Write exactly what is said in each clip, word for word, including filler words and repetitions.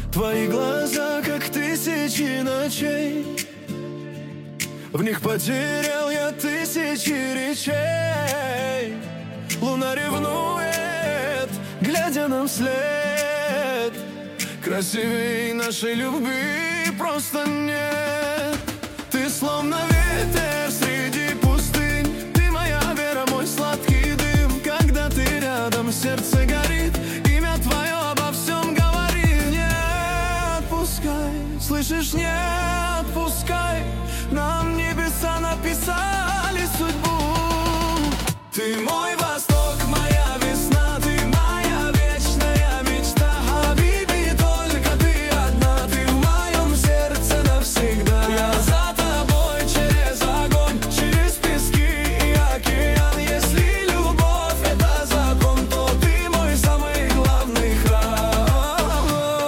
Твои глаза, как тысячи ночей, в них потерял я тысячи речей. Луна ревнует, глядя нам вслед. Красивей нашей любви просто нет. Ты словно ветер среди пустынь, ты моя вера, мой сладкий дым. Когда ты рядом, сердце горит, имя твое обо всем говорит. Не отпускай, слышишь, не отпускай, нам небеса написали судьбу. Ты мой восток, моя весна, ты моя вечная мечта. Хабиби, только ты одна, ты в моем сердце навсегда. Я за тобой через огонь, через пески и океан. Если любовь это закон, то ты мой самый главный храм.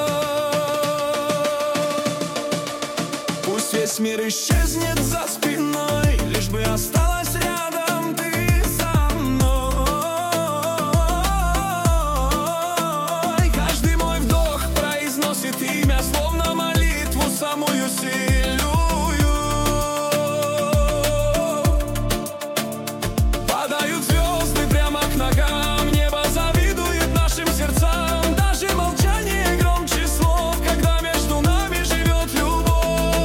Пусть весь мир исчезнет за спиной, лишь бы осталась рядом ты со мной. Каждый мой вдох произносит имя, словно молитву самую сильную. Падают звезды прямо к ногам, небо завидует нашим сердцам. Даже молчание громче слов, когда между нами живет любовь.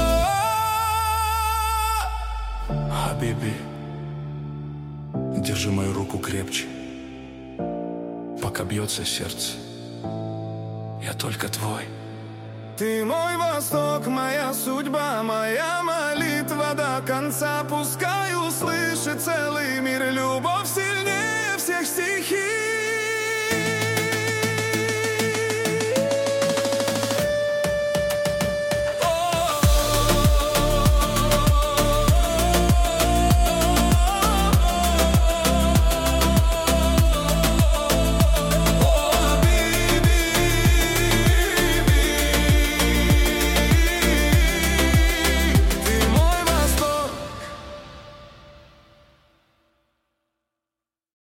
Хабиби, держи мою руку крепче, пока бьется сердце, я только твой. Ты мой восток, моя судьба, моя молитва до конца. Пускай услышит целый мир любовь.